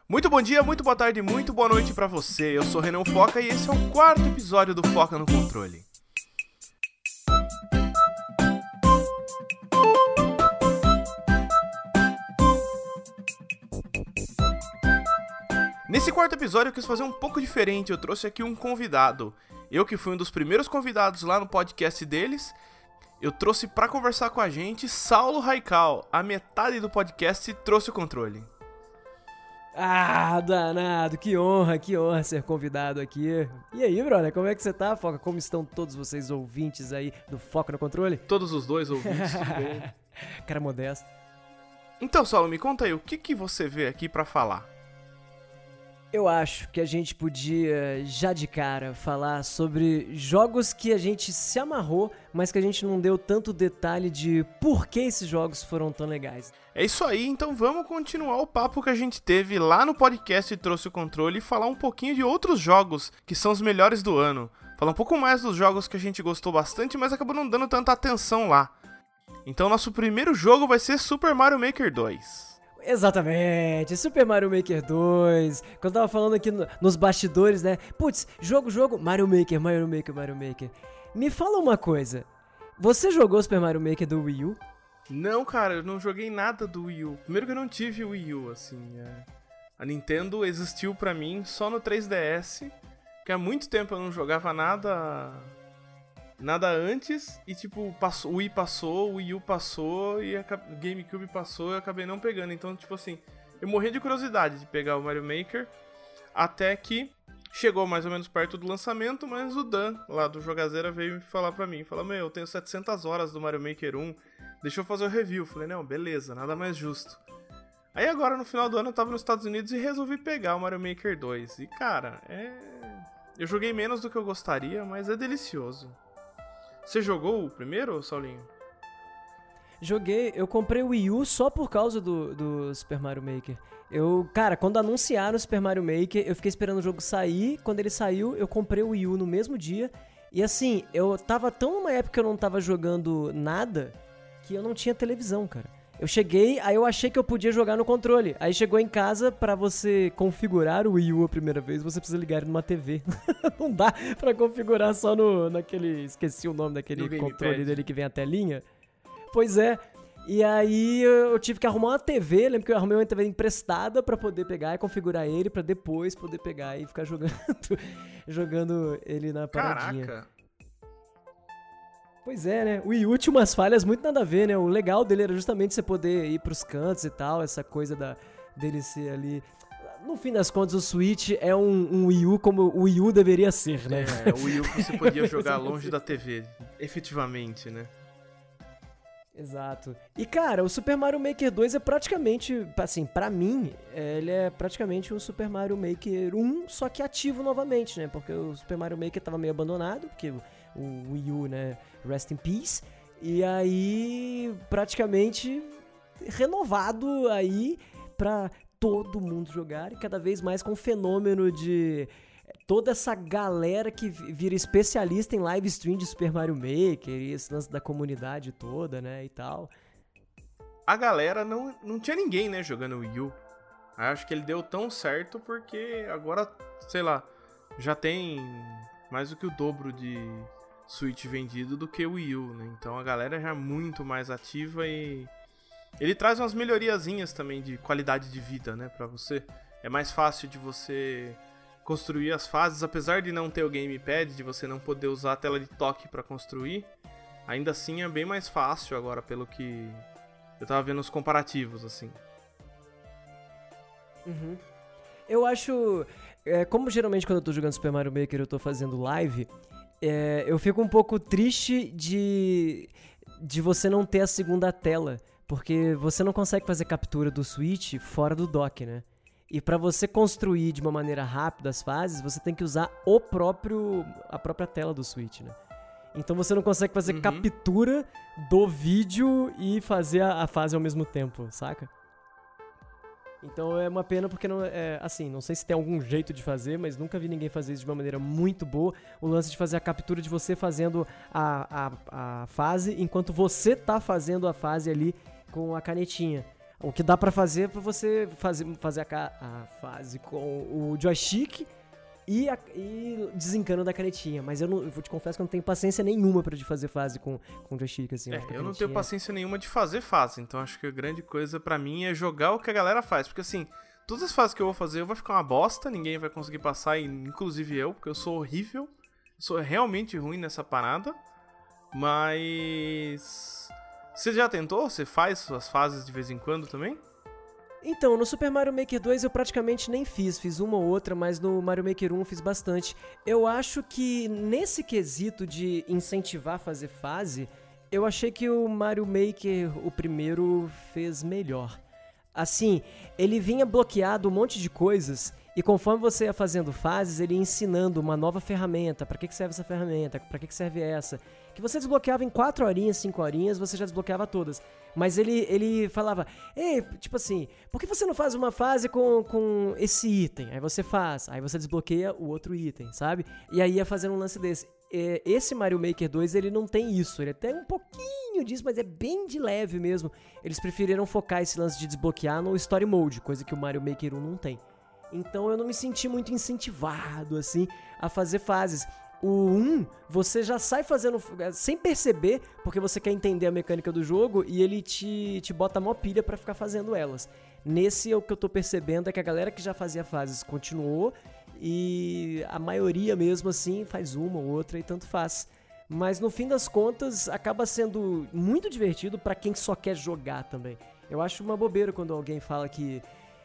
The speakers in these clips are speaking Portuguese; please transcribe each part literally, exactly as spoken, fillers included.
Muito bom dia, muito boa tarde, muito boa noite pra você. Eu sou Renan Foca e esse é o quarto episódio do Foca no Controle. Nesse quarto episódio eu quis fazer um pouco diferente, eu trouxe aqui um convidado. Eu que fui um dos primeiros convidados lá no podcast deles, eu trouxe pra conversar com a gente Saulo Raical. A metade do podcast trouxe o controle. Ah, danado, que honra, que honra ser convidado aqui. E aí, brother, como é que você tá, Foca? Como estão todos vocês ouvintes aí do Foca no Controle? Todos os dois ouvintes, tudo bem? Cara modesto. Então, Saulo, me conta aí, o que, que você veio aqui pra falar? Eu acho que a gente podia, já de cara, falar sobre jogos que a gente se amarrou, mas que a gente não deu tanto detalhe de por que esses jogos foram tão legais. É isso aí, então vamos continuar o papo que a gente teve lá no podcast Trouxe o Controle e falar um pouquinho de outros jogos que são os melhores do ano. Falar um pouco mais dos jogos que a gente gostou bastante, mas acabou não dando tanta atenção lá. Então nosso primeiro jogo vai ser Super Mario Maker dois. Exatamente, Super Mario Maker dois, quando eu tava falando aqui no, nos bastidores, né, putz, jogo, jogo, Mario Maker, Mario Maker, Mario Maker. Me fala uma coisa, você jogou Super Mario Maker do Wii U? Não, cara, eu não joguei nada do Wii U. Primeiro que eu não tive o Wii U, assim, é... a Nintendo existiu pra mim só no três D S, que há muito tempo eu não jogava nada... Nada antes, e tipo, passou, o Wii passou, o Wii U passou, e o GameCube passou e eu acabei não pegando. Então, tipo assim, eu morri de curiosidade de pegar o Mario Maker, até que chegou mais ou menos perto do lançamento, mas o Dan, lá do Jogazeira, veio me falar pra mim, falou, meu, eu tenho setecentas horas do Mario Maker um, deixa eu fazer o review. Falei, não, beleza, nada mais justo. Aí agora, no final do ano, eu tava nos Estados Unidos e resolvi pegar o Mario Maker dois. E, cara, é... eu joguei menos do que eu gostaria, mas é delicioso. Você jogou o primeiro, Saulinho? Joguei, eu comprei o Wii U só por causa do, do Super Mario Maker. Eu, cara, quando anunciaram o Super Mario Maker, eu fiquei esperando o jogo sair. Quando ele saiu, eu comprei o Wii U no mesmo dia. E assim, eu tava tão numa época que eu não tava jogando nada, que eu não tinha televisão, cara. Eu cheguei, aí eu achei que eu podia jogar no controle. Aí chegou em casa, pra você configurar o Wii U a primeira vez, você precisa ligar ele numa T V. Não dá pra configurar só no, naquele... Esqueci o nome daquele controle dele que vem a telinha. Pois é. E aí eu tive que arrumar uma T V. Lembro que eu arrumei uma T V emprestada pra poder pegar e configurar ele, pra depois poder pegar e ficar jogando, jogando ele na paradinha. Caraca! Pois é, né? O Wii U tinha umas falhas muito nada a ver, né? O legal dele era justamente você poder ir pros cantos e tal, essa coisa da, dele ser ali... No fim das contas, o Switch é um, um Wii U como o Wii U deveria ser, né? É, o Wii U que você podia jogar longe da T V, efetivamente, né? Exato. E, cara, o Super Mario Maker dois é praticamente, assim, pra mim, ele é praticamente um Super Mario Maker um, só que ativo novamente, né? Porque o Super Mario Maker tava meio abandonado, porque o Wii U, né, rest in peace, e aí praticamente renovado aí pra todo mundo jogar, e cada vez mais com o fenômeno de toda essa galera que vira especialista em live stream de Super Mario Maker, e esse lance da comunidade toda, né, e tal. A galera não, não tinha ninguém, né, jogando o Wii U. Eu acho que ele deu tão certo porque agora, sei lá, já tem mais do que o dobro de Switch vendido do que o Wii U, né? Então a galera já é muito mais ativa e ele traz umas melhoriazinhas também de qualidade de vida, né, pra você. É mais fácil de você construir as fases, apesar de não ter o gamepad, de você não poder usar a tela de toque pra construir, ainda assim é bem mais fácil agora, pelo que eu tava vendo os comparativos, assim. Uhum. Eu acho, é, como geralmente quando eu tô jogando Super Mario Maker eu tô fazendo live, É, eu fico um pouco triste de, de você não ter a segunda tela, porque você não consegue fazer captura do Switch fora do dock, né? E pra você construir de uma maneira rápida as fases, você tem que usar o próprio, a própria tela do Switch, né? Então você não consegue fazer uhum. captura do vídeo e fazer a, a fase ao mesmo tempo, saca? Então é uma pena porque, não, é, assim, não sei se tem algum jeito de fazer, mas nunca vi ninguém fazer isso de uma maneira muito boa. O lance de fazer a captura de você fazendo a, a, a fase enquanto você tá fazendo a fase ali com a canetinha. O que dá pra fazer é pra você fazer, fazer a, ca- a fase com o joystick e, a, e desencano da canetinha. Mas eu, não, eu vou te confesso que eu não tenho paciência nenhuma pra de fazer fase com, com joystick, assim. É, acho que a eu não canetinha tenho paciência nenhuma de fazer fase, então acho que a grande coisa pra mim é jogar o que a galera faz. Porque assim, todas as fases que eu vou fazer eu vou ficar uma bosta, ninguém vai conseguir passar, inclusive eu, porque eu sou horrível. Sou realmente ruim nessa parada. Mas... Você já tentou? Você faz suas fases de vez em quando também? Então, no Super Mario Maker dois eu praticamente nem fiz, fiz uma ou outra, mas no Mario Maker um eu fiz bastante. Eu acho que nesse quesito de incentivar a fazer fase, eu achei que o Mario Maker, o primeiro, fez melhor. Assim, ele vinha bloqueado um monte de coisas e conforme você ia fazendo fases, ele ia ensinando uma nova ferramenta, pra que que serve essa ferramenta, pra que que serve essa, que você desbloqueava em quatro horinhas, cinco horinhas, você já desbloqueava todas. Mas ele, ele falava, ei, tipo assim, por que você não faz uma fase com, com esse item? Aí você faz, aí você desbloqueia o outro item, sabe? E aí ia fazendo um lance desse. Esse Mario Maker dois, ele não tem isso, ele tem um pouquinho disso, mas é bem de leve mesmo. Eles preferiram focar esse lance de desbloquear no Story Mode, coisa que o Mario Maker um não tem. Então eu não me senti muito incentivado, assim, a fazer fases. O um, você já sai fazendo sem perceber, porque você quer entender a mecânica do jogo e ele te, te bota mó pilha pra ficar fazendo elas. Nesse, o que eu tô percebendo é que a galera que já fazia fases continuou e a maioria mesmo assim faz uma ou outra e tanto faz. Mas no fim das contas acaba sendo muito divertido pra quem só quer jogar também. Eu acho uma bobeira quando alguém fala que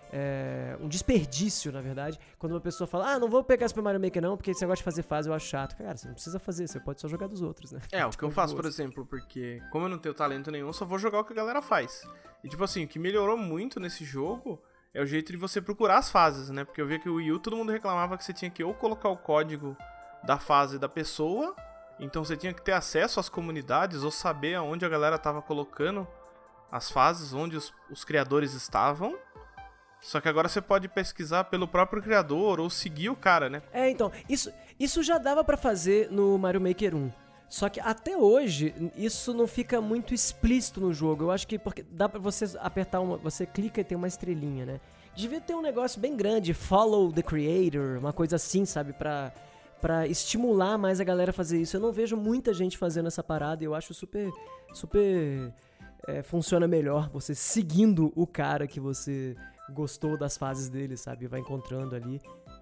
é um desperdício, na verdade, quando uma pessoa fala, ah, não vou pegar Super Mario Maker não, porque esse negócio de fazer fase eu acho chato. Cara, você não precisa fazer, você pode só jogar dos outros, né? É, o que eu faço, por exemplo, porque como eu não tenho talento nenhum, eu só vou jogar o que a galera faz. E tipo assim, o que melhorou muito nesse jogo é o jeito de você procurar as fases, né? Porque eu vi que o Wii U, todo mundo reclamava que você tinha que ou colocar o código da fase da pessoa, então você tinha que ter acesso às comunidades ou saber aonde a galera tava colocando as fases, onde os, os criadores estavam. Só que agora você pode pesquisar pelo próprio criador ou seguir o cara, né? É, então, isso, isso já dava pra fazer no Mario Maker um. Só que até hoje, isso não fica muito explícito no jogo. Eu acho que porque dá pra você apertar uma... Você clica e tem uma estrelinha, né? Devia ter um negócio bem grande, follow the creator, uma coisa assim, sabe? Pra, pra estimular mais a galera a fazer isso. Eu não vejo muita gente fazendo essa parada e eu acho super... super é, funciona melhor você seguindo o cara que você gostou das fases dele, sabe? Vai encontrando ali.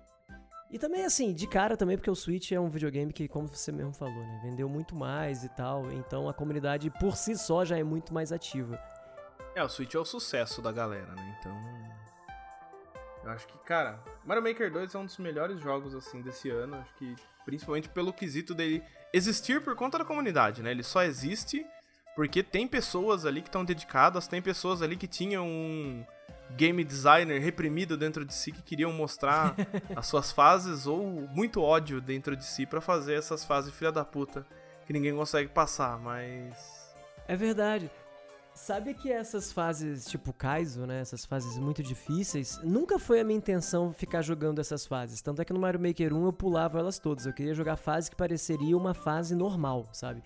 E também, assim, de cara também, porque o Switch é um videogame que, como você mesmo falou, né? Vendeu muito mais e tal. Então a comunidade, por si só, já é muito mais ativa. É, o Switch é o sucesso da galera, né? Então... Eu acho que, cara... Mario Maker dois é um dos melhores jogos, assim, desse ano. Acho que, principalmente pelo quesito dele existir por conta da comunidade, né? Ele só existe porque tem pessoas ali que estão dedicadas, tem pessoas ali que tinham um... game designer reprimido dentro de si que queriam mostrar as suas fases ou muito ódio dentro de si pra fazer essas fases filha da puta que ninguém consegue passar, mas... É verdade. Sabe que essas fases tipo Kaizo, né, essas fases muito difíceis, nunca foi a minha intenção ficar jogando essas fases. Tanto é que no Mario Maker um eu pulava elas todas. Eu queria jogar fase que pareceria uma fase normal, sabe?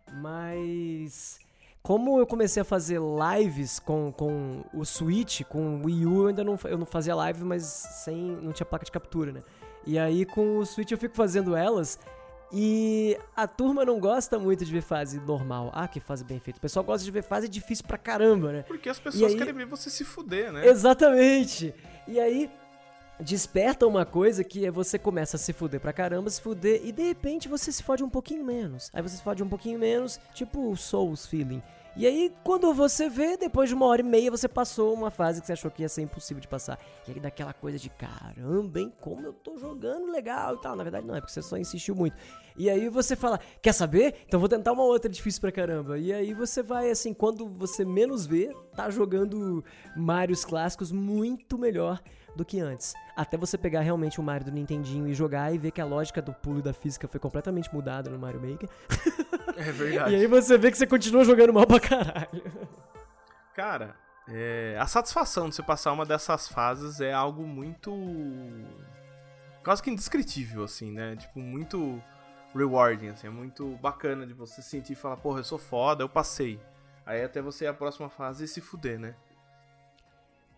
Mas... como eu comecei a fazer lives com, com o Switch, com o Wii U, eu ainda não, eu não fazia live, mas sem, não tinha placa de captura, né? E aí com o Switch eu fico fazendo elas e a turma não gosta muito de ver fase normal. Ah, que fase bem feita. O pessoal gosta de ver fase difícil pra caramba, né? Porque as pessoas aí... querem ver você se fuder, né? Exatamente! E aí... desperta uma coisa que é você começa a se fuder pra caramba, se fuder, e de repente você se fode um pouquinho menos. Aí você se fode um pouquinho menos, tipo Souls feeling. E aí, quando você vê, depois de uma hora e meia, você passou uma fase que você achou que ia ser impossível de passar. E aí dá aquela coisa de, caramba, hein, como eu tô jogando legal e tal. Na verdade não, é porque você só insistiu muito. E aí você fala, quer saber? Então vou tentar uma outra difícil pra caramba. E aí você vai, assim, quando você menos vê, tá jogando Marios clássicos muito melhor do que antes. Até você pegar realmente o Mario do Nintendinho e jogar e ver que a lógica do pulo e da física foi completamente mudada no Mario Maker. É verdade. E aí você vê que você continua jogando mal pra caralho. Cara, é... a satisfação de você passar uma dessas fases é algo muito... quase que indescritível, assim, né? Tipo, muito rewarding, assim. É muito bacana de você sentir e falar, porra, eu sou foda, eu passei. Aí até você ir à próxima fase e se fuder, né?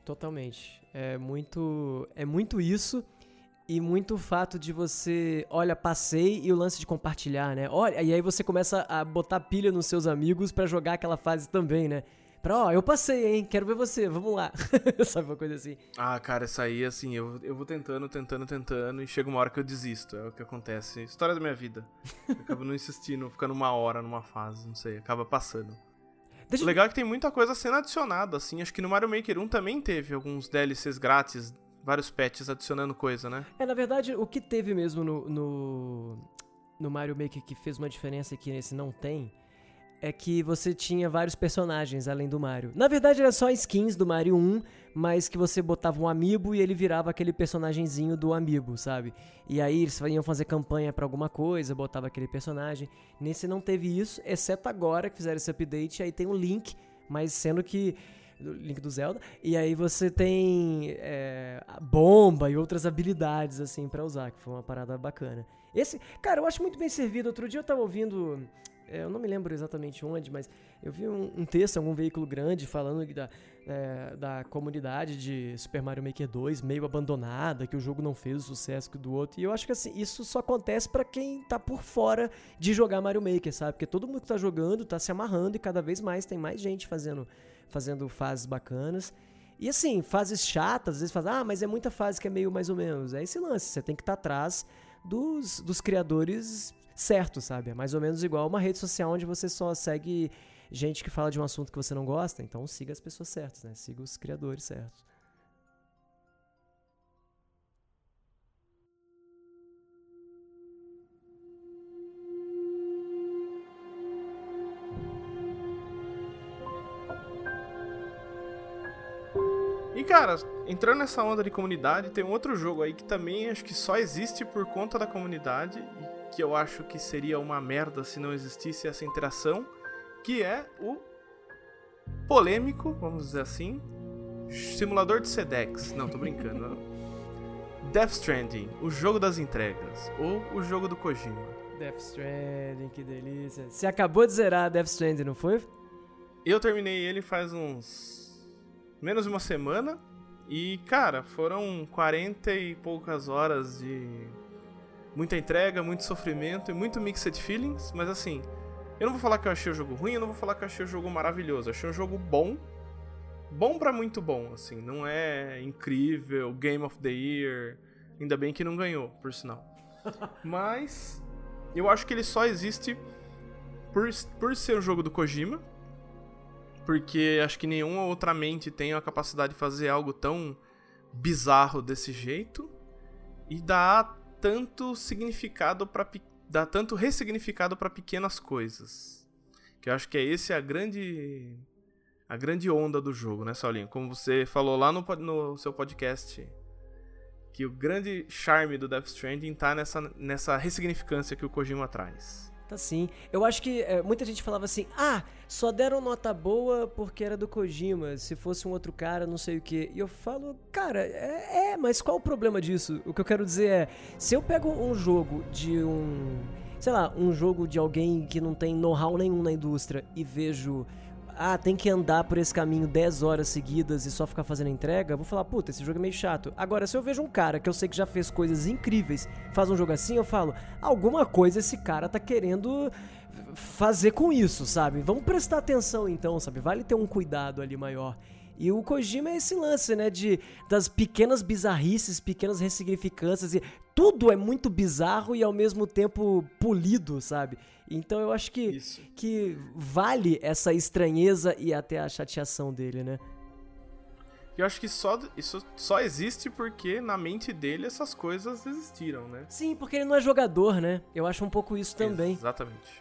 Totalmente. É muito, é muito isso e muito o fato de você, olha, passei e o lance de compartilhar, né? Olha, e aí você começa a botar pilha nos seus amigos pra jogar aquela fase também, né? Pra, ó, eu passei, hein? Quero ver você, vamos lá. Sabe, uma coisa assim. Ah, cara, isso aí, assim, eu, eu vou tentando, tentando, tentando e chega uma hora que eu desisto. É o que acontece. História da minha vida. Eu acabo não insistindo, ficando uma hora numa fase, não sei, acaba passando. Deixa O legal é que tem muita coisa sendo adicionada, assim. Acho que no Mario Maker um também teve alguns D L Cs grátis, vários patches adicionando coisa, né? É, na verdade, o que teve mesmo no, no, no Mario Maker que fez uma diferença que nesse não tem, é que você tinha vários personagens além do Mario. Na verdade, era só skins do Mario um, mas que você botava um amiibo e ele virava aquele personagenzinho do amiibo, sabe? E aí eles iam fazer campanha pra alguma coisa, botava aquele personagem. Nesse não teve isso, exceto agora que fizeram esse update, aí tem um Link, mas sendo que... o Link do Zelda, e aí você tem é, a bomba e outras habilidades, assim, pra usar, que foi uma parada bacana. Esse, cara, eu acho muito bem servido. Outro dia eu tava ouvindo... eu não me lembro exatamente onde, mas eu vi um, um texto em algum veículo grande falando da, é, da comunidade de Super Mario Maker dois meio abandonada, que o jogo não fez o sucesso que do outro. E eu acho que assim, isso só acontece pra quem tá por fora de jogar Mario Maker, sabe? Porque todo mundo que tá jogando tá se amarrando e cada vez mais tem mais gente fazendo, fazendo fases bacanas. E assim, fases chatas, às vezes faz, ah, mas é muita fase que é meio mais ou menos. É esse lance, você tem que estar atrás dos, dos criadores certo, sabe? É mais ou menos igual uma rede social onde você só segue gente que fala de um assunto que você não gosta, então siga as pessoas certas, né? Siga os criadores certos. E cara, entrando nessa onda de comunidade, tem um outro jogo aí que também acho que só existe por conta da comunidade e que eu acho que seria uma merda se não existisse essa interação, que é o polêmico, vamos dizer assim, simulador de Sedex. Não, tô brincando. Death Stranding, o jogo das entregas, ou o jogo do Kojima. Death Stranding, que delícia. Você acabou de zerar Death Stranding, não foi? Eu terminei ele faz uns... menos de uma semana. E, cara, foram quarenta e poucas horas de muita entrega, muito sofrimento e muito mixed feelings. Mas assim, eu não vou falar que eu achei o jogo ruim, eu não vou falar que eu achei o jogo maravilhoso. Eu achei um jogo bom. Bom pra muito bom, assim. Não é incrível, Game of the Year. Ainda bem que não ganhou, por sinal. Mas eu acho que ele só existe por, por ser um jogo do Kojima. Porque acho que nenhuma outra mente tem a capacidade de fazer algo tão bizarro desse jeito. E dá tanto significado para dá tanto ressignificado para pequenas coisas. Que eu acho que é esse a grande a grande onda do jogo, né, Saulinho? Como você falou lá no, no seu podcast, que o grande charme do Death Stranding tá nessa, nessa ressignificância que o Kojima traz. Tá sim. Eu acho que é, muita gente falava assim, ah, só deram nota boa porque era do Kojima, se fosse um outro cara, não sei o quê. E eu falo, cara, é, é, mas qual o problema disso? O que eu quero dizer é, se eu pego um jogo de um, sei lá, um jogo de alguém que não tem know-how nenhum na indústria e vejo, ah, tem que andar por esse caminho dez horas seguidas e só ficar fazendo entrega, eu vou falar, puta, esse jogo é meio chato. Agora, se eu vejo um cara que eu sei que já fez coisas incríveis, faz um jogo assim, eu falo, alguma coisa esse cara tá querendo fazer com isso, sabe? Vamos prestar atenção então, sabe? Vale ter um cuidado ali maior. E o Kojima é esse lance, né, de, das pequenas bizarrices, pequenas ressignificâncias, e tudo é muito bizarro e ao mesmo tempo polido, sabe? Então eu acho que, que vale essa estranheza e até a chateação dele, né? Eu acho que só, isso só existe porque na mente dele essas coisas existiram, né? Sim, porque ele não é jogador, né? Eu acho um pouco isso também. Exatamente.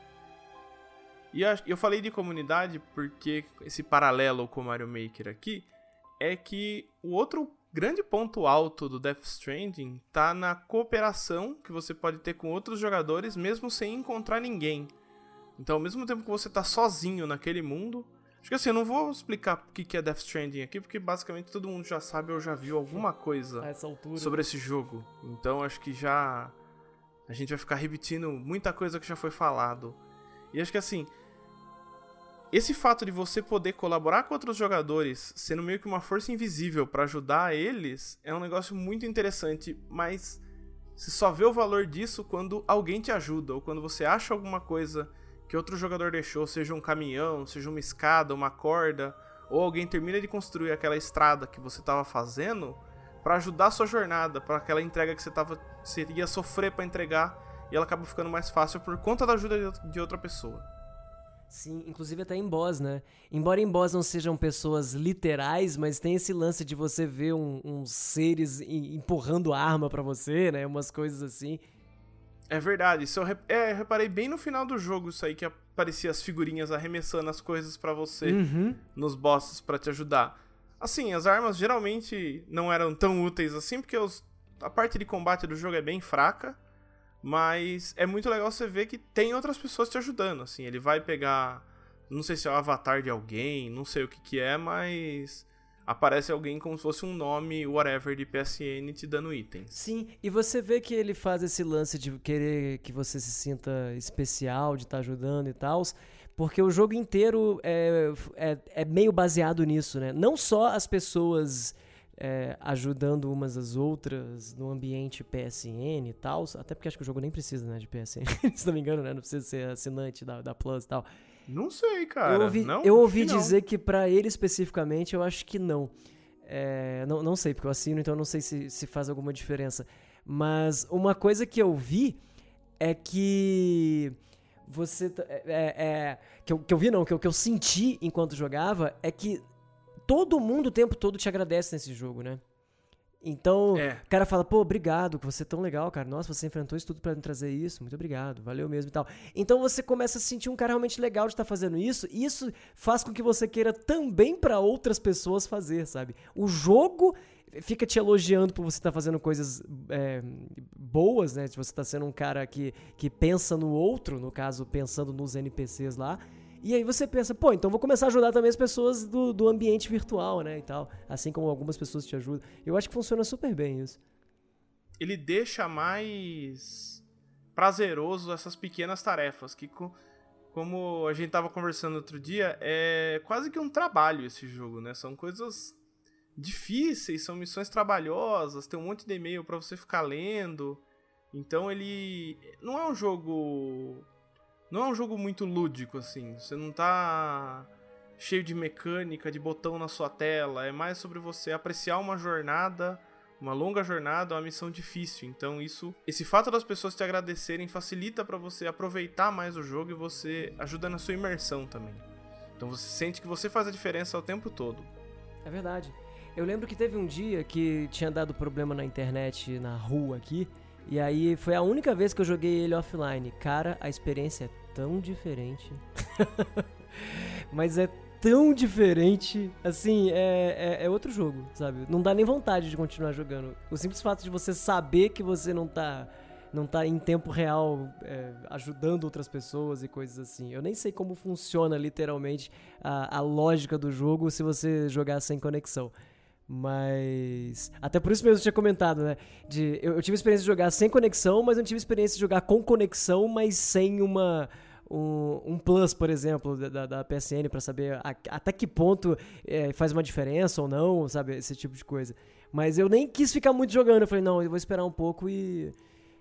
E eu falei de comunidade porque esse paralelo com o Mario Maker aqui é que o outro grande ponto alto do Death Stranding tá na cooperação que você pode ter com outros jogadores mesmo sem encontrar ninguém. Então, ao mesmo tempo que você tá sozinho naquele mundo... Acho que assim, eu não vou explicar o que é Death Stranding aqui, porque basicamente todo mundo já sabe ou já viu alguma coisa sobre esse jogo. Então, acho que já... a gente vai ficar repetindo muita coisa que já foi falado. E acho que assim... esse fato de você poder colaborar com outros jogadores, sendo meio que uma força invisível pra ajudar eles, é um negócio muito interessante, mas você só vê o valor disso quando alguém te ajuda, ou quando você acha alguma coisa que outro jogador deixou, seja um caminhão, seja uma escada, uma corda, ou alguém termina de construir aquela estrada que você estava fazendo para ajudar a sua jornada, para aquela entrega que você, tava, você ia sofrer para entregar, e ela acaba ficando mais fácil por conta da ajuda de outra pessoa. Sim, inclusive até em boss, né? Embora em boss não sejam pessoas literais, mas tem esse lance de você ver um, uns seres empurrando arma pra você, né? Umas coisas assim. É verdade, isso eu, re- é, eu reparei bem no final do jogo, isso aí que aparecia as figurinhas arremessando as coisas pra você Uhum. nos bosses pra te ajudar. Assim, as armas geralmente não eram tão úteis assim, porque os, a parte de combate do jogo é bem fraca, mas é muito legal você ver que tem outras pessoas te ajudando, assim, ele vai pegar, não sei se é o avatar de alguém, não sei o que que é, mas aparece alguém como se fosse um nome, whatever, de P S N te dando itens. Sim, e você vê que ele faz esse lance de querer que você se sinta especial, de estar ajudando e tal, porque o jogo inteiro é, é, é meio baseado nisso, né? Não só as pessoas é, ajudando umas às outras no ambiente P S N e tal, até porque acho que o jogo nem precisa, né, de P S N, se não me engano, né? Não precisa ser assinante da, da Plus e tal. Não sei, cara. Eu ouvi, não, eu ouvi que não. dizer que pra ele especificamente eu acho que não. É, não. Não sei, porque eu assino, então eu não sei se, se faz alguma diferença. Mas uma coisa que eu vi é que você... É, é, que, eu, que eu vi não, que eu, que eu senti enquanto jogava é que todo mundo o tempo todo te agradece nesse jogo, né? Então, É. o cara fala, pô, obrigado, que você é tão legal, cara. Nossa, você enfrentou isso tudo pra me trazer isso. Muito obrigado, valeu mesmo e tal. Então você começa a se sentir um cara realmente legal de estar fazendo isso. E isso faz com que você queira também pra outras pessoas fazer, sabe? O jogo fica te elogiando por você estar fazendo coisas é, boas, né? Se você tá sendo um cara que, que pensa no outro, no caso, pensando nos N P Cs lá. E aí você pensa, pô, então vou começar a ajudar também as pessoas do, do ambiente virtual, né, e tal. Assim como algumas pessoas te ajudam. Eu acho que funciona super bem isso. Ele deixa mais prazeroso essas pequenas tarefas, que co- como a gente tava conversando outro dia, é quase que um trabalho esse jogo, né? São coisas difíceis, são missões trabalhosas, tem um monte de e-mail pra você ficar lendo. Então ele não é um jogo... Não é um jogo muito lúdico, assim. Você não tá cheio de mecânica, de botão na sua tela. É mais sobre você apreciar uma jornada, uma longa jornada, uma missão difícil. Então isso, esse fato das pessoas te agradecerem facilita pra você aproveitar mais o jogo e você ajuda na sua imersão também. Então você sente que você faz a diferença o tempo todo. É verdade. Eu lembro que teve um dia que tinha dado problema na internet na rua aqui. E aí foi a única vez que eu joguei ele offline. Cara, a experiência é tão diferente. Mas é tão diferente. Assim, é, é, é outro jogo, sabe? Não dá nem vontade de continuar jogando. O simples fato de você saber que você não tá, não tá em tempo real é, ajudando outras pessoas e coisas assim. Eu nem sei como funciona literalmente a, a lógica do jogo se você jogar sem conexão. Mas... Até por isso mesmo eu tinha comentado, né? De, eu, eu tive experiência de jogar sem conexão, mas não tive experiência de jogar com conexão, mas sem uma... Um, um plus, por exemplo, da, da P S N pra saber a, até que ponto é, faz uma diferença ou não, sabe? Esse tipo de coisa. Mas eu nem quis ficar muito jogando. Eu falei, não, eu vou esperar um pouco e...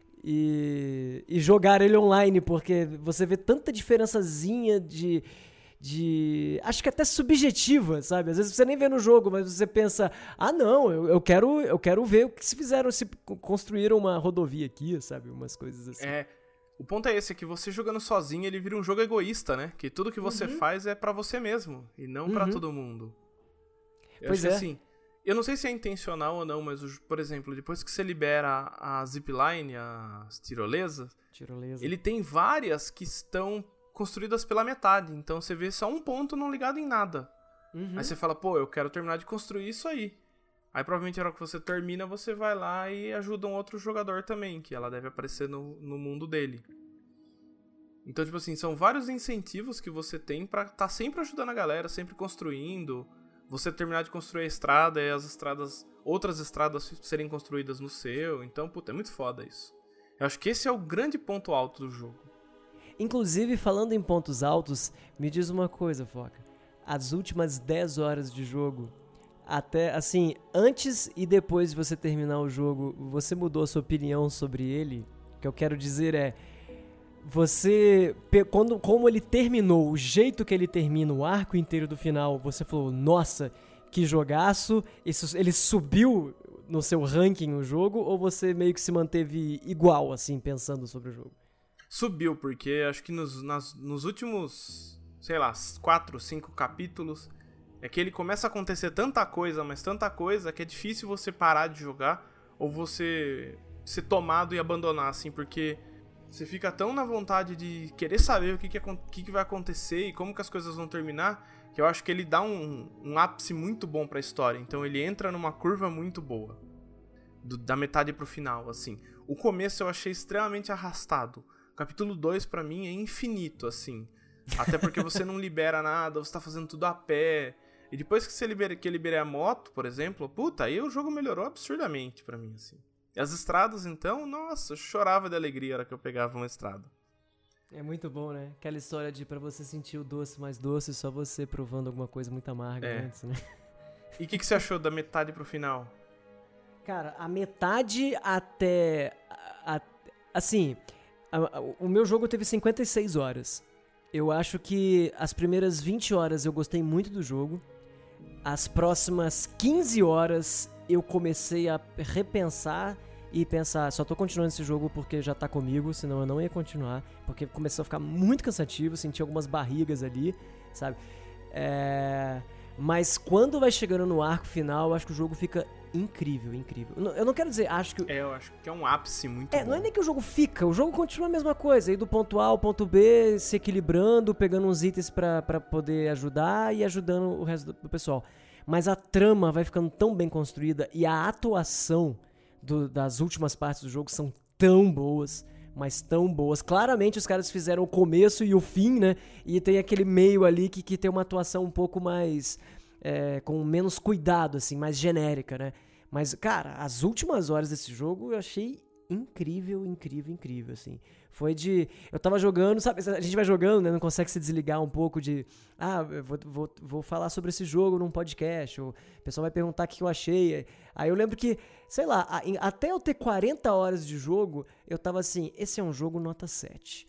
E, e jogar ele online, porque você vê tanta diferençazinha de... de... acho que até subjetiva, sabe? Às vezes você nem vê no jogo, mas você pensa, ah, não, eu, eu, quero, eu quero ver o que se fizeram, se construíram uma rodovia aqui, sabe? Umas coisas assim. É, o ponto é esse, é que você jogando sozinho, ele vira um jogo egoísta, né? Que tudo que você Uhum. faz é pra você mesmo, e não Uhum. pra todo mundo. Eu Pois acho que, é. assim, eu não sei se é intencional ou não, mas, por exemplo, depois que você libera a zipline, as tirolesas, Tirolesa. ele tem várias que estão construídas pela metade, então você vê só um ponto não ligado em nada. Uhum. Aí você fala, pô, eu quero terminar de construir isso aí. Aí provavelmente na hora que você termina, você vai lá e ajuda um outro jogador também, que ela deve aparecer no, no mundo dele. Então, tipo assim, são vários incentivos que você tem pra tá sempre ajudando a galera, sempre construindo. Você terminar de construir a estrada e as estradas, outras estradas serem construídas no seu. Então, puta, é muito foda isso. Eu acho que esse é o grande ponto alto do jogo. Inclusive, falando em pontos altos, me diz uma coisa, Foca. As últimas dez horas de jogo, até, assim, antes e depois de você terminar o jogo, você mudou a sua opinião sobre ele? O que eu quero dizer é, você, quando, como ele terminou, o jeito que ele termina, o arco inteiro do final, você falou, nossa, que jogaço, isso, ele subiu no seu ranking o jogo, ou você meio que se manteve igual, assim, pensando sobre o jogo? Subiu, porque acho que nos, nas, nos últimos, sei lá, quatro, cinco capítulos, é que ele começa a acontecer tanta coisa, mas tanta coisa, que é difícil você parar de jogar, ou você ser tomado e abandonar, assim, porque você fica tão na vontade de querer saber o que, que, é, que, que vai acontecer e como que as coisas vão terminar, que eu acho que ele dá um, um ápice muito bom pra história. Então ele entra numa curva muito boa, do, da metade pro final, assim. O começo eu achei extremamente arrastado. O capítulo dois pra mim é infinito, assim. Até porque você não libera nada, você tá fazendo tudo a pé. E depois que você libera, que eu liberei a moto, por exemplo, puta, aí o jogo melhorou absurdamente pra mim, assim. E as estradas, então, nossa, eu chorava de alegria na hora que eu pegava uma estrada. É muito bom, né? Aquela história de pra você sentir o doce mais doce, só você provando alguma coisa muito amarga é. antes, né? E o que, que você achou da metade pro final? Cara, a metade até... A, a, assim, a, a, o meu jogo teve cinquenta e seis horas. Eu acho que as primeiras vinte horas eu gostei muito do jogo. As próximas quinze horas eu comecei a repensar e pensar, só tô continuando esse jogo porque já tá comigo, senão eu não ia continuar, porque começou a ficar muito cansativo, senti algumas barrigas ali, sabe? É... Mas quando vai chegando no arco final, eu acho que o jogo fica incrível, incrível. Eu não quero dizer, acho que... É, eu acho que é um ápice muito é, bom. Não é nem que o jogo fica, o jogo continua a mesma coisa, aí do ponto A ao ponto B, se equilibrando, pegando uns itens pra, pra poder ajudar e ajudando o resto do pessoal. Mas a trama vai ficando tão bem construída e a atuação do, das últimas partes do jogo são tão boas, mas tão boas. Claramente os caras fizeram o começo e o fim, né? E tem aquele meio ali que, que tem uma atuação um pouco mais... É, com menos cuidado, assim, mais genérica, né? Mas, cara, as últimas horas desse jogo eu achei incrível, incrível, incrível, assim. Foi de... Eu tava jogando, sabe? A gente vai jogando, né? Não consegue se desligar um pouco de... Ah, eu vou, vou, vou falar sobre esse jogo num podcast, ou o pessoal vai perguntar o que eu achei. Aí eu lembro que, sei lá, até eu ter quarenta horas de jogo, eu tava assim, esse é um jogo nota sete.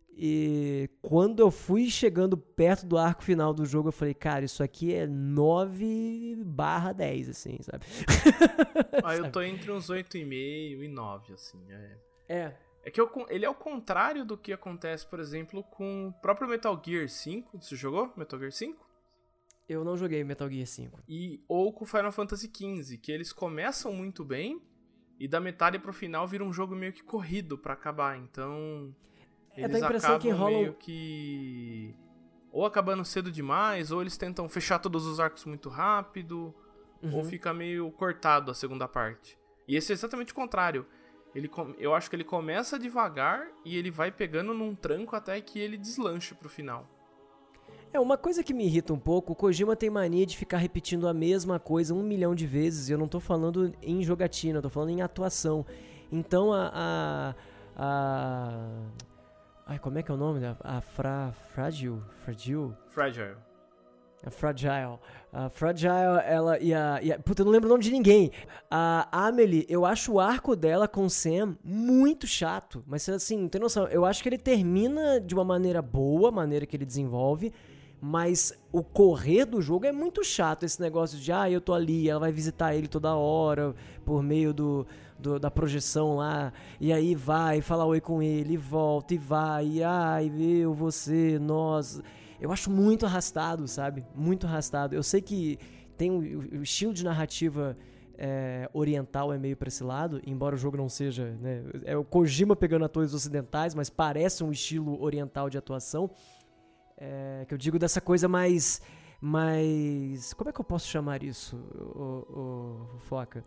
E quando eu fui chegando perto do arco final do jogo, eu falei, cara, isso aqui é nove barra dez, assim, sabe? Ah, eu tô entre uns oito e meio e nove, assim. É, é. é que eu, ele é o contrário do que acontece, por exemplo, com o próprio Metal Gear cinco. Você jogou Metal Gear cinco? Eu não joguei Metal Gear cinco. E, ou com Final Fantasy quinze, que eles começam muito bem e da metade pro final vira um jogo meio que corrido pra acabar, então... Eles é da impressão acabam que rola... meio que... Ou acabando cedo demais, ou eles tentam fechar todos os arcos muito rápido, uhum. ou fica meio cortado a segunda parte. E esse é exatamente o contrário. Ele, eu acho que ele começa devagar e ele vai pegando num tranco até que ele deslanche pro final. É, uma coisa que me irrita um pouco, o Kojima tem mania de ficar repetindo a mesma coisa um milhão de vezes, e eu não tô falando em jogatina, eu tô falando em atuação. Então a... a, a... Ai, como é que é o nome? A fra... Fragile? Fragile? Fragile. A Fragile. A Fragile, ela e a, e a... Puta, eu não lembro o nome de ninguém. A Amelie, eu acho o arco dela com o Sam muito chato. Mas, assim, não tem noção. Eu acho que ele termina de uma maneira boa, a maneira que ele desenvolve. Mas o correr do jogo é muito chato. Esse negócio de, ah, eu tô ali, ela vai visitar ele toda hora, por meio do... Do, da projeção lá, e aí vai falar oi com ele, e volta, e vai, e ai, eu, você, nós. Eu acho muito arrastado, sabe? Muito arrastado. Eu sei que tem o, o estilo de narrativa é, oriental é meio pra esse lado, embora o jogo não seja, né? É o Kojima pegando atores ocidentais, mas parece um estilo oriental de atuação. É, que eu digo dessa coisa mais. mais. Como é que eu posso chamar isso, o, o, o Foca?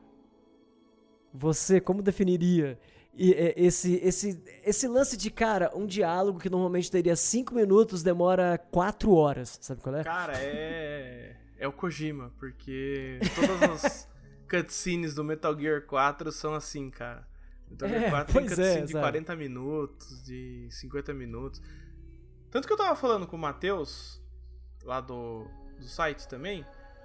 Você, como definiria esse, esse, esse lance de, cara, um diálogo que normalmente teria cinco minutos demora quatro horas, sabe qual é? Cara, é... é o Kojima, porque todas as cutscenes do Metal Gear quatro são assim, cara. Então Gear É, quatro tem pois cutscene é, de sabe? quarenta minutos, de cinquenta minutos. Tanto que eu tava falando com o Matheus, lá do, do site também,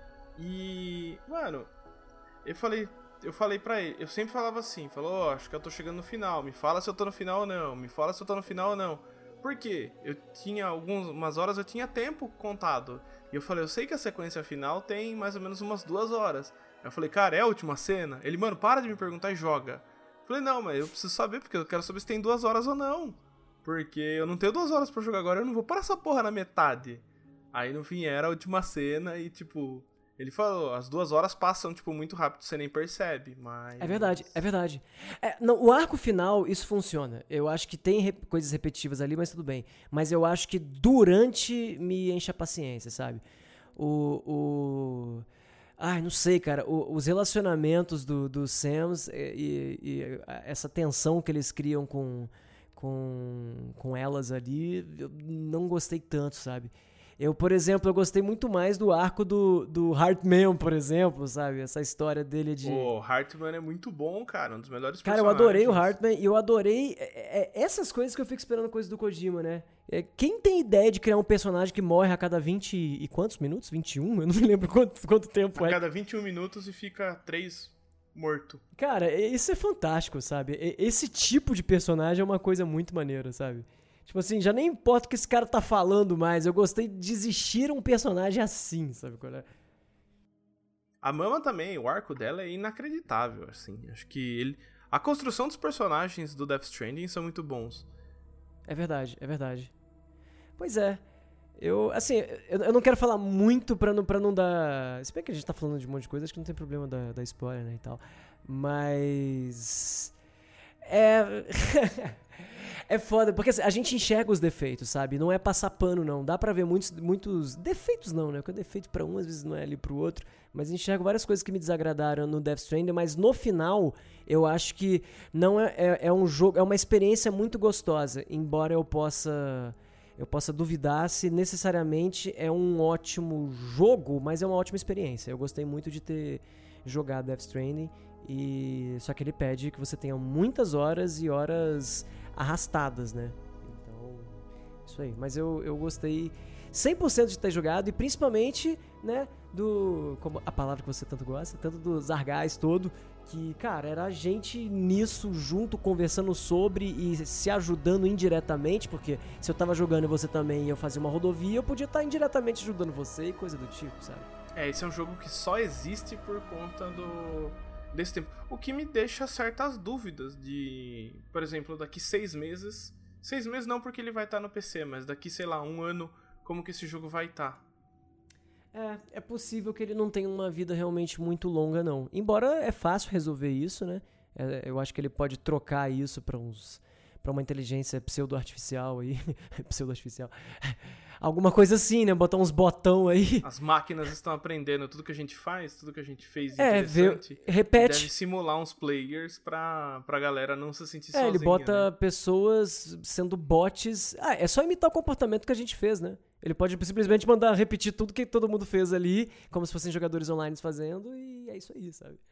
e, mano, eu falei, eu falei pra ele, eu sempre falava assim, falou, ó, acho que eu tô chegando no final, me fala se eu tô no final ou não, me fala se eu tô no final ou não. Por quê? Eu tinha algumas horas, eu tinha tempo contado. E eu falei, eu sei que a sequência final tem mais ou menos umas duas horas. Aí eu falei, cara, é a última cena? Ele, mano, para de me perguntar e joga. Eu falei, não, mas eu preciso saber, porque eu quero saber se tem duas horas ou não. Porque eu não tenho duas horas pra jogar agora, eu não vou parar essa porra na metade. Aí no fim era a última cena e tipo... Ele falou, as duas horas passam, tipo, muito rápido, você nem percebe, mas... É verdade, é verdade. É, não, o arco final, isso funciona. Eu acho que tem rep- coisas repetitivas ali, mas tudo bem. Mas eu acho que durante me enche a paciência, sabe? O... o... Ai, não sei, cara. O, os relacionamentos do, do Samus e, e, e essa tensão que eles criam com, com, com elas ali, eu não gostei tanto, sabe? Eu, por exemplo, eu gostei muito mais do arco do, do Heartman, por exemplo, sabe? Essa história dele de... O Heartman é muito bom, cara, um dos melhores Cara, eu personagens. adorei o Heartman e eu adorei é, é, essas coisas que eu fico esperando coisas do Kojima, né? É, quem tem ideia de criar um personagem que morre a cada vinte e quantos minutos? vinte e um? Eu não me lembro quanto, quanto tempo a é. A cada vinte e um minutos e fica três morto. Cara, isso é fantástico, sabe? Esse tipo de personagem é uma coisa muito maneira, sabe? Tipo assim, já nem importa o que esse cara tá falando mais, eu gostei de existir um personagem assim, sabe qual é? A Mama também, o arco dela é inacreditável, assim. Acho que ele... A construção dos personagens do Death Stranding são muito bons. É verdade, é verdade. Pois é. Eu, assim, eu, eu não quero falar muito pra não, pra não dar... Se bem que a gente tá falando de um monte de coisa, acho que não tem problema da, da spoiler, né, e tal. Mas... É... É foda, porque assim, a gente enxerga os defeitos, sabe? Não é passar pano, não. Dá pra ver muitos, muitos defeitos, não, né? Porque o defeito pra um, às vezes não é ali pro outro. Mas enxergo várias coisas que me desagradaram no Death Stranding. Mas no final, eu acho que não é, é, é um jogo... É uma experiência muito gostosa. Embora eu possa... Eu possa duvidar se necessariamente é um ótimo jogo, mas é uma ótima experiência. Eu gostei muito de ter jogado Death Stranding. E... Só que ele pede que você tenha muitas horas e horas... arrastadas, né? Então, isso aí. Mas eu, eu gostei cem por cento de ter jogado e principalmente, né, do... Como a palavra que você tanto gosta, tanto dos Zargais todo, que, cara, era a gente nisso junto, conversando sobre e se ajudando indiretamente, porque se eu tava jogando e você também e eu fazia uma rodovia, eu podia estar indiretamente ajudando você e coisa do tipo, sabe? É, esse é um jogo que só existe por conta do... desse tempo. O que me deixa certas dúvidas de, por exemplo, daqui seis meses... Seis meses não porque ele vai estar no P C, mas daqui, sei lá, um ano, como que esse jogo vai estar. É, é possível que ele não tenha uma vida realmente muito longa, não. Embora é fácil resolver isso, né? É, eu acho que ele pode trocar isso pra uns... pra uma inteligência pseudo-artificial aí. Pseudo-artificial. Alguma coisa assim, né? Botar uns botão aí. As máquinas estão aprendendo tudo que a gente faz, tudo que a gente fez de é, interessante. Vê, repete. Deve simular uns players pra, pra galera não se sentir é, sozinha. É, ele bota né? pessoas sendo bots. Ah, é só imitar o comportamento que a gente fez, né? Ele pode simplesmente mandar repetir tudo que todo mundo fez ali, como se fossem jogadores online fazendo, e é isso aí, sabe?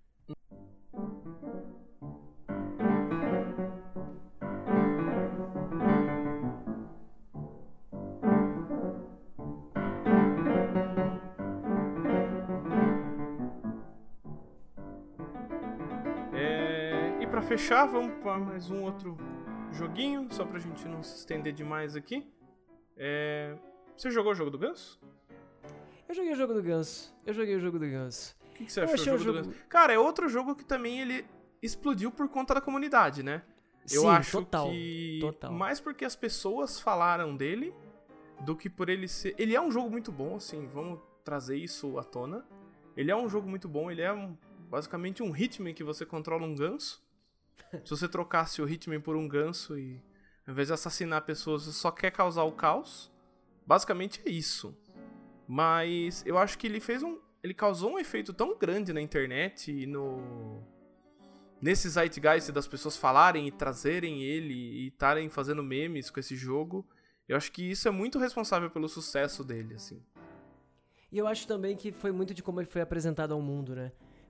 É, e pra fechar, vamos para mais um outro joguinho, só pra gente não se estender demais aqui. É, você jogou o jogo do Ganso? Eu joguei o jogo do Ganso. Eu joguei o jogo do Ganso. O que, que você achou do jogo, jogo do Ganso? Cara, é outro jogo que também ele explodiu por conta da comunidade, né? Eu Sim, acho total, que total. mais porque as pessoas falaram dele do que por ele ser... Ele é um jogo muito bom, assim, vamos trazer isso à tona. Ele é um jogo muito bom, ele é um, basicamente um Hitman que você controla um ganso. Se você trocasse o Hitman por um ganso e ao invés de assassinar pessoas, você só quer causar o caos. Basicamente é isso. Mas eu acho que ele fez um... Ele causou um efeito tão grande na internet e no... Nesse zeitgeist das pessoas falarem e trazerem ele e estarem fazendo memes com esse jogo. Eu acho que isso é muito responsável pelo sucesso dele, assim. E eu acho também que foi muito de como ele foi apresentado ao mundo, né?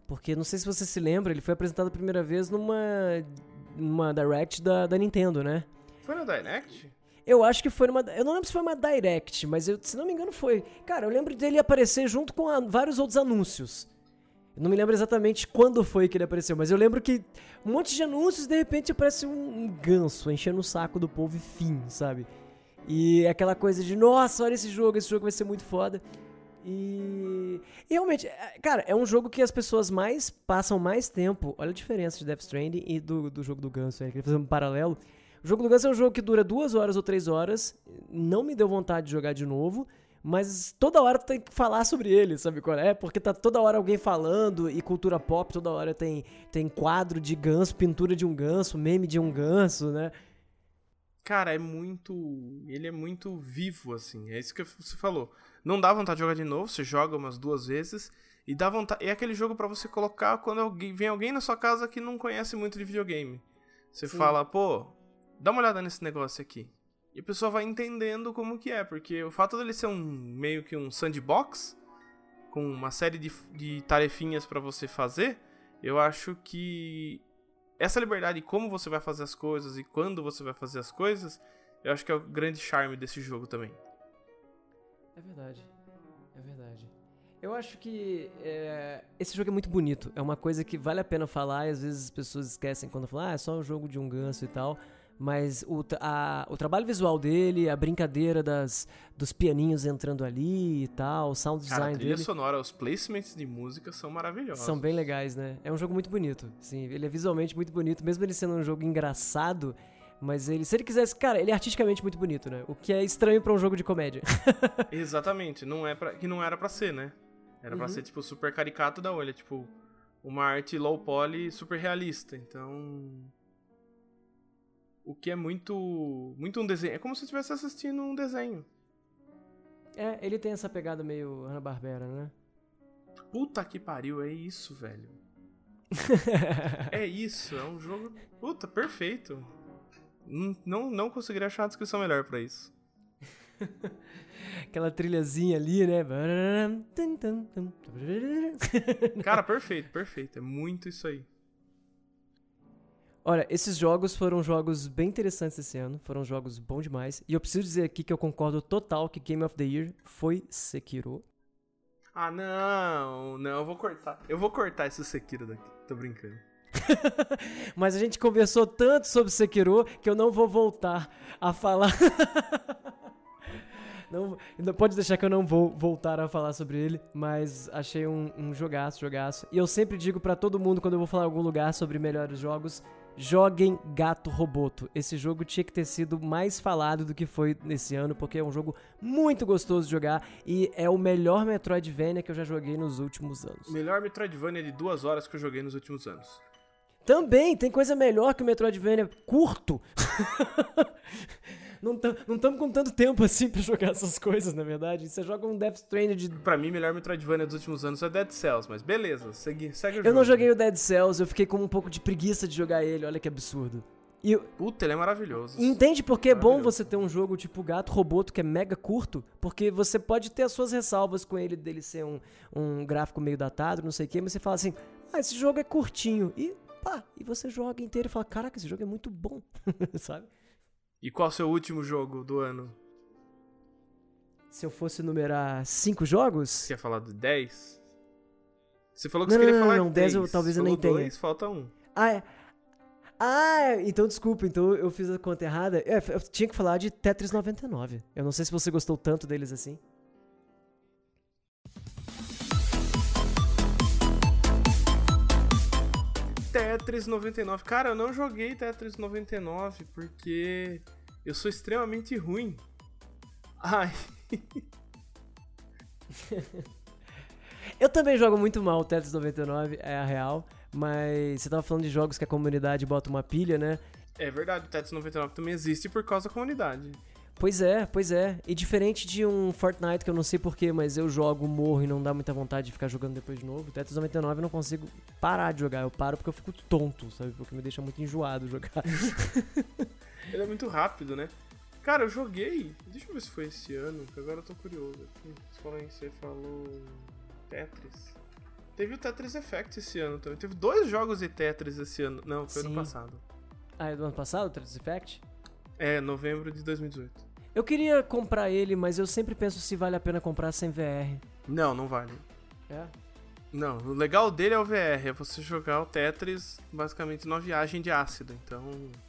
Porque, não sei se você se lembra, ele foi apresentado a primeira vez numa, numa Direct da, da Nintendo, né? Foi na Direct? Eu acho que foi numa... Eu não lembro se foi uma Direct, mas eu, se não me engano foi. Cara, eu lembro dele aparecer junto com a, vários outros anúncios. Eu não me lembro exatamente quando foi que ele apareceu, mas eu lembro que um monte de anúncios e de repente aparece um, um ganso enchendo o saco do povo e fim, sabe? E aquela coisa de, nossa, olha esse jogo, esse jogo vai ser muito foda. E... e realmente, cara, é um jogo que as pessoas mais passam mais tempo. Olha a diferença de Death Stranding e do, do jogo do ganso, né? Queria fazer um paralelo. O jogo do ganso é um jogo que dura duas horas ou três horas. Não me deu vontade de jogar de novo. Mas toda hora tem que falar sobre ele, sabe qual é? Porque tá toda hora alguém falando e cultura pop, toda hora tem, tem quadro de ganso, pintura de um ganso, meme de um ganso, né? Cara, é muito... Ele é muito vivo, assim. É isso que você falou. Não dá vontade de jogar de novo, você joga umas duas vezes e dá vontade... É aquele jogo pra você colocar quando alguém... vem alguém na sua casa que não conhece muito de videogame. Você Sim. fala, pô, dá uma olhada nesse negócio aqui. E a pessoa vai entendendo como que é, porque o fato dele ser um meio que um sandbox, com uma série de, de tarefinhas pra você fazer, eu acho que essa liberdade de como você vai fazer as coisas e quando você vai fazer as coisas, eu acho que é o grande charme desse jogo também. É verdade, é verdade. Eu acho que é, esse jogo é muito bonito, é uma coisa que vale a pena falar e às vezes as pessoas esquecem quando falam, ah, é só um jogo de um ganso e tal. Mas o, a, o trabalho visual dele, a brincadeira das, dos pianinhos entrando ali e tal, o sound design Cara, a trilha dele... sonora, os placements de música são maravilhosos. São bem legais, né? É um jogo muito bonito, sim. Ele é visualmente muito bonito, mesmo ele sendo um jogo engraçado, mas ele, se ele quisesse... Cara, ele é artisticamente muito bonito, né? O que é estranho pra um jogo de comédia. Exatamente, não é pra, que não era pra ser, né? Era uhum. pra ser, tipo, super caricato da olho, tipo, uma arte low poly super realista, então... O que é muito muito um desenho. É como se você estivesse assistindo um desenho. É, ele tem essa pegada meio Hanna-Barbera, né? Puta que pariu, é isso, velho. É isso, é um jogo... Puta, perfeito. Não, não conseguiria achar uma descrição melhor pra isso. Aquela trilhazinha ali, né? Cara, perfeito, perfeito. É muito isso aí. Olha, esses jogos foram jogos bem interessantes esse ano, foram jogos bons demais. E eu preciso dizer aqui que eu concordo total que Game of the Year foi Sekiro. Ah, não, não, eu vou cortar. Eu vou cortar esse Sekiro daqui, tô brincando. Mas a gente conversou tanto sobre Sekiro que eu não vou voltar a falar... Não, não pode deixar que eu não vou voltar a falar sobre ele, mas achei um, um jogaço, jogaço. E eu sempre digo pra todo mundo quando eu vou falar em algum lugar sobre melhores jogos, joguem Gato Roboto. Esse jogo tinha que ter sido mais falado do que foi nesse ano, porque é um jogo muito gostoso de jogar e é o melhor Metroidvania que eu já joguei nos últimos anos. Melhor Metroidvania de duas horas que eu joguei nos últimos anos. Também, tem coisa melhor que o Metroidvania curto. Não estamos com tanto tempo assim pra jogar essas coisas, na verdade. Você joga um Death Stranding de... Pra mim, melhor Metroidvania dos últimos anos é Dead Cells, mas beleza, segue, segue o jogo. Eu não joguei o Dead Cells, eu fiquei com um pouco de preguiça de jogar ele, olha que absurdo. E eu... Puta, ele é maravilhoso. Entende por que é bom você ter um jogo tipo Gato Roboto, que é mega curto? Porque você pode ter as suas ressalvas com ele, dele ser um, um gráfico meio datado, não sei o quê, mas você fala assim, ah, esse jogo é curtinho. E pá, e você joga inteiro e fala, caraca, esse jogo é muito bom, sabe? E qual é o seu último jogo do ano? Se eu fosse numerar cinco jogos? Você ia falar de dez? Você falou que não, você queria não, falar não, de dez. dez eu, talvez eu nem tenha. dois, falta um. Ah, é. Ah, então desculpa, então eu fiz a conta errada. É, eu tinha que falar de Tetris noventa e nove. Eu não sei se você gostou tanto deles assim. Tetris noventa e nove. Cara, eu não joguei Tetris noventa e nove porque eu sou extremamente ruim. Ai. Eu também jogo muito mal o Tetris noventa e nove, é a real. Mas você tava falando de jogos que a comunidade bota uma pilha, né? É verdade, o Tetris noventa e nove também existe por causa da comunidade. Pois é, pois é. E diferente de um Fortnite, que eu não sei porquê, mas eu jogo, morro e não dá muita vontade de ficar jogando depois de novo. O Tetris noventa e nove eu não consigo parar de jogar. Eu paro porque eu fico tonto, sabe? Porque me deixa muito enjoado jogar. Ele é muito rápido, né? Cara, eu joguei... Deixa eu ver se foi esse ano, que agora eu tô curioso. Você falou, você falou... Tetris... Teve o Tetris Effect esse ano também. Teve dois jogos de Tetris esse ano. Não, foi Sim. ano passado. Ah, é do ano passado, o Tetris Effect? É, novembro de dois mil e dezoito. Eu queria comprar ele, mas eu sempre penso se vale a pena comprar sem V R. Não, não vale. É? Não, o legal dele é o V R, é você jogar o Tetris basicamente numa viagem de ácido, então...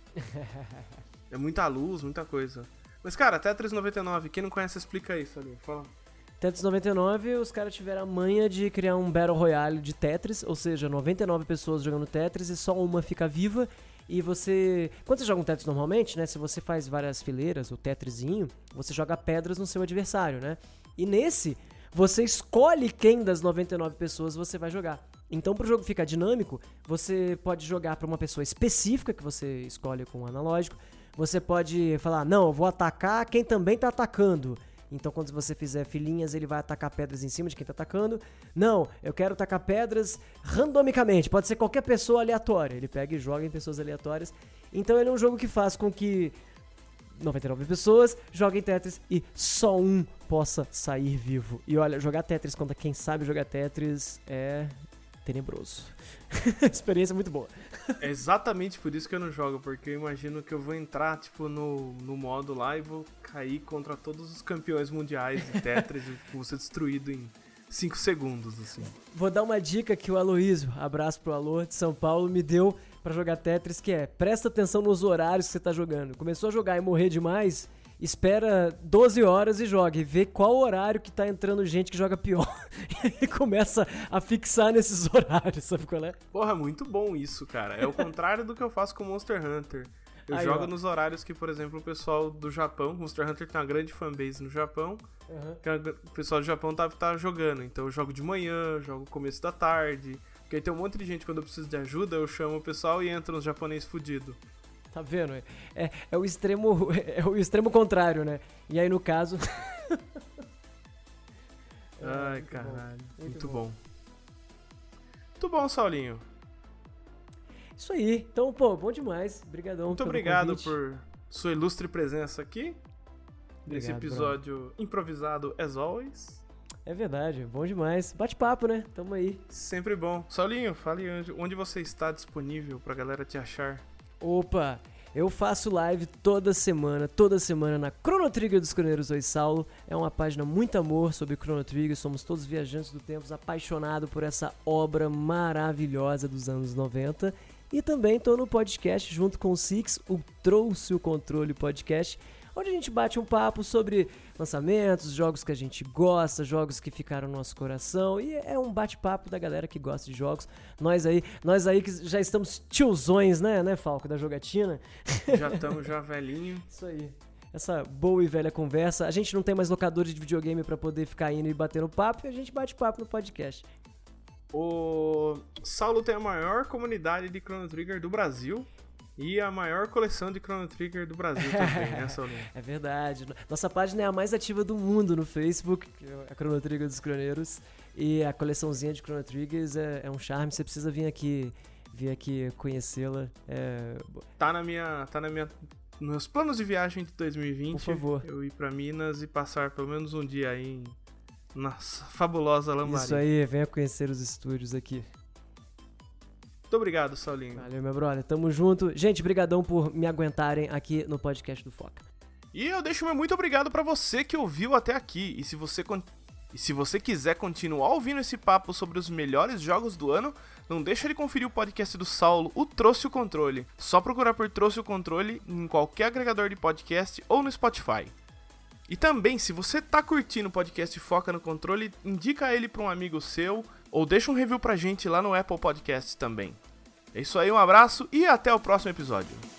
é muita luz, muita coisa. Mas cara, Tetris noventa e nove, quem não conhece, explica isso ali, fala. Tetris noventa e nove, os caras tiveram a manha de criar um Battle Royale de Tetris, ou seja, noventa e nove pessoas jogando Tetris e só uma fica viva. E você... Quando você joga um Tetris normalmente, né? Se você faz várias fileiras, o Tetrisinho, você joga pedras no seu adversário, né? E nesse, você escolhe quem das noventa e nove pessoas você vai jogar. Então, pro jogo ficar dinâmico, você pode jogar pra uma pessoa específica, que você escolhe com o analógico. Você pode falar, não, eu vou atacar quem também tá atacando. Então, quando você fizer filinhas, ele vai atacar pedras em cima de quem tá atacando. Não, eu quero atacar pedras randomicamente. Pode ser qualquer pessoa aleatória. Ele pega e joga em pessoas aleatórias. Então, ele é um jogo que faz com que noventa e nove pessoas joguem Tetris e só um possa sair vivo. E olha, jogar Tetris contra quem sabe jogar Tetris é tenebroso. Experiência muito boa. É exatamente por isso que eu não jogo, porque eu imagino que eu vou entrar, tipo, no, no modo lá e vou cair contra todos os campeões mundiais de Tetris e vou ser destruído em cinco segundos, assim. Vou dar uma dica que o Aloysio, abraço pro Alô, de São Paulo, me deu pra jogar Tetris, que é, presta atenção nos horários que você tá jogando. Começou a jogar e morrer demais, espera doze horas e joga, e vê qual horário que tá entrando gente que joga pior. E começa a fixar nesses horários, sabe qual é? Porra, muito bom isso, cara. É o contrário do que eu faço com Monster Hunter. Eu Aí, jogo ó. nos horários que, por exemplo, o pessoal do Japão, Monster Hunter tem uma grande fanbase no Japão, Uhum. que a- o pessoal do Japão tá, tá jogando. Então eu jogo de manhã, jogo no começo da tarde, porque aí tem um monte de gente, quando eu preciso de ajuda, eu chamo o pessoal e entra nos japonês fudido. Tá vendo? É, é, o extremo, é o extremo contrário, né? E aí, no caso... É, Ai, muito caralho. bom, Muito, muito bom. bom. Muito bom, Saulinho. Isso aí. Então, pô, bom demais. Obrigadão Muito pelo obrigado convite. por sua ilustre presença aqui. Nesse Obrigado, episódio improvisado, as always. É verdade, bom demais. Bate-papo, né? Tamo aí. Sempre bom. Saulinho, fale onde, onde você está disponível pra galera te achar. Opa, eu faço live toda semana, toda semana na Chrono Trigger dos Croneiros Oi Saulo. É uma página muito amor sobre Chrono Trigger, somos todos viajantes do tempo, apaixonados por essa obra maravilhosa dos anos noventa. E também tô no podcast junto com o Six, o Trouxe o Controle Podcast, onde a gente bate um papo sobre lançamentos, jogos que a gente gosta, jogos que ficaram no nosso coração, e é um bate-papo da galera que gosta de jogos. Nós aí, nós aí que já estamos tiozões, né, né, Falco, da jogatina. Já estamos já velhinho. Isso aí. Essa boa e velha conversa. A gente não tem mais locadores de videogame pra poder ficar indo e batendo papo, e a gente bate papo no podcast. O Saulo tem a maior comunidade de Chrono Trigger do Brasil e a maior coleção de Chrono Trigger do Brasil também, né, Saulinho? É verdade. Nossa página é a mais ativa do mundo no Facebook, que é a Chrono Trigger dos Croneiros. E a coleçãozinha de Chrono Triggers é, é um charme. Você precisa vir aqui, vir aqui conhecê-la. É... Tá na minha, tá na minha, nos meus planos de viagem de dois mil e vinte. Por favor. Eu ir pra Minas e passar pelo menos um dia aí em, na fabulosa Lambari. Isso aí, venha conhecer os estúdios aqui. Muito obrigado, Saulinho. Valeu, meu brother. Tamo junto. Gente, brigadão por me aguentarem aqui no podcast do Foca. E eu deixo meu muito obrigado pra você que ouviu até aqui. E se você con- e se você quiser continuar ouvindo esse papo sobre os melhores jogos do ano, não deixa de conferir o podcast do Saulo, o Trouxe o Controle. Só procurar por Trouxe o Controle em qualquer agregador de podcast ou no Spotify. E também, se você tá curtindo o podcast Foca no Controle, indica ele pra um amigo seu ou deixa um review pra gente lá no Apple Podcasts também. É isso aí, um abraço e até o próximo episódio.